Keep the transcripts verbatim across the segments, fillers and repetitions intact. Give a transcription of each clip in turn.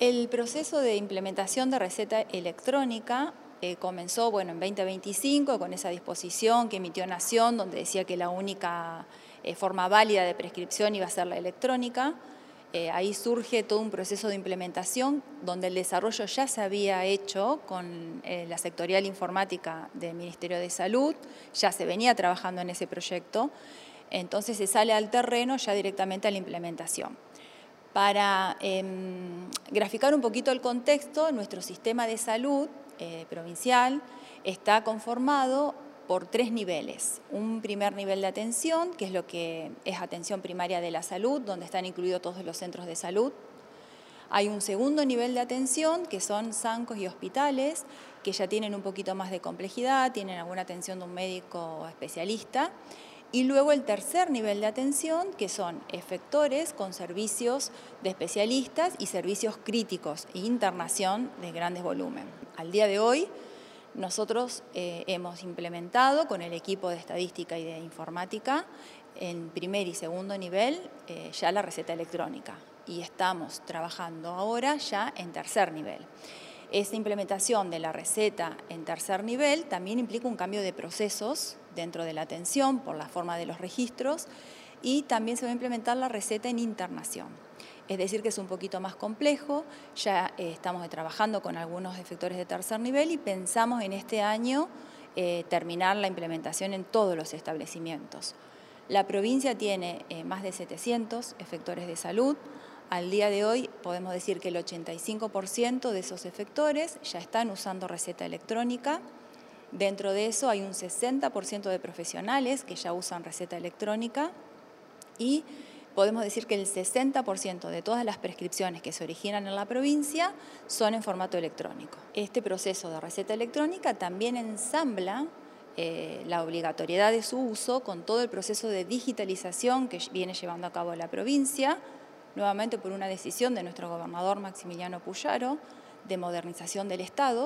El proceso de implementación de receta electrónica eh, comenzó bueno, en veinte veinticinco con esa disposición que emitió Nación, donde decía que la única eh, forma válida de prescripción iba a ser la electrónica. Eh, ahí surge todo un proceso de implementación donde el desarrollo ya se había hecho con eh, la sectorial informática del Ministerio de Salud, ya se venía trabajando en ese proyecto, entonces se sale al terreno ya directamente a la implementación. Para eh, graficar un poquito el contexto, nuestro sistema de salud eh, provincial está conformado por tres niveles. Un primer nivel de atención, que es lo que es atención primaria de la salud, donde están incluidos todos los centros de salud. Hay un segundo nivel de atención, que son zancos y hospitales, que ya tienen un poquito más de complejidad, tienen alguna atención de un médico especialista. Y luego el tercer nivel de atención, que son efectores con servicios de especialistas y servicios críticos e internación de grandes volúmenes. Al día de hoy, nosotros eh, hemos implementado con el equipo de estadística y de informática en primer y segundo nivel eh, ya la receta electrónica y estamos trabajando ahora ya en tercer nivel. Esta implementación de la receta en tercer nivel también implica un cambio de procesos dentro de la atención por la forma de los registros y también se va a implementar la receta en internación. Es decir, que es un poquito más complejo, ya eh, estamos trabajando con algunos efectores de tercer nivel y pensamos en este año eh, terminar la implementación en todos los establecimientos. La provincia tiene eh, más de setecientos efectores de salud. Al día de hoy podemos decir que el ochenta y cinco por ciento de esos efectores ya están usando receta electrónica. Dentro de eso hay un sesenta por ciento de profesionales que ya usan receta electrónica y podemos decir que el sesenta por ciento de todas las prescripciones que se originan en la provincia son en formato electrónico. Este proceso de receta electrónica también ensambla eh, la obligatoriedad de su uso con todo el proceso de digitalización que viene llevando a cabo la provincia, nuevamente por una decisión de nuestro gobernador Maximiliano Puyaro, de modernización del Estado.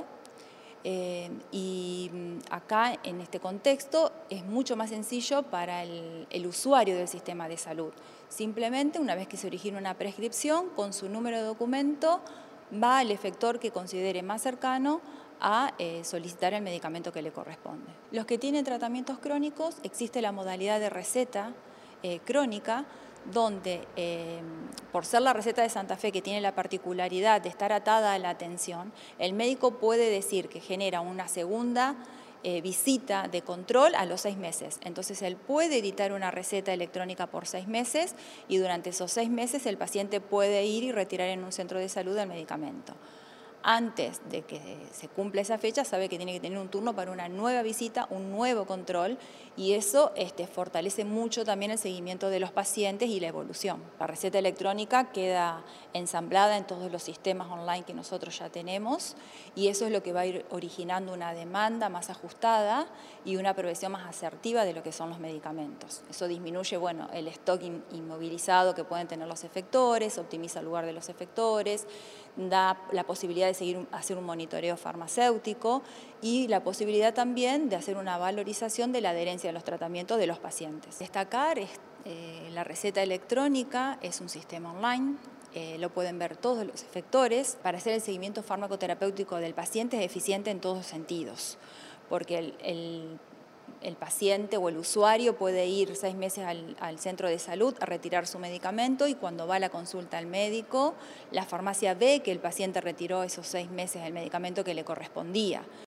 Eh, y acá, en este contexto, es mucho más sencillo para el, el usuario del sistema de salud. Simplemente, una vez que se origina una prescripción, con su número de documento, va al efector que considere más cercano a eh, solicitar el medicamento que le corresponde. Los que tienen tratamientos crónicos, existe la modalidad de receta eh, crónica, donde eh, por ser la receta de Santa Fe que tiene la particularidad de estar atada a la atención, el médico puede decir que genera una segunda eh, visita de control a los seis meses. Entonces él puede editar una receta electrónica por seis meses y durante esos seis meses el paciente puede ir y retirar en un centro de salud el medicamento. Antes de que se cumpla esa fecha, sabe que tiene que tener un turno para una nueva visita, un nuevo control, y eso este, fortalece mucho también el seguimiento de los pacientes y la evolución. La receta electrónica queda ensamblada en todos los sistemas online que nosotros ya tenemos, y eso es lo que va a ir originando una demanda más ajustada y una provisión más asertiva de lo que son los medicamentos. Eso disminuye bueno, el stock inmovilizado que pueden tener los efectores, optimiza el lugar de los efectores, da la posibilidad de seguir hacer un monitoreo farmacéutico y la posibilidad también de hacer una valorización de la adherencia a los tratamientos de los pacientes. Destacar es, eh, la receta electrónica es un sistema online, eh, lo pueden ver todos los efectores. Para hacer el seguimiento farmacoterapéutico del paciente es eficiente en todos sentidos, porque el, el el paciente o el usuario puede ir seis meses al, al centro de salud a retirar su medicamento y cuando va a la consulta al médico, la farmacia ve que el paciente retiró esos seis meses el medicamento que le correspondía.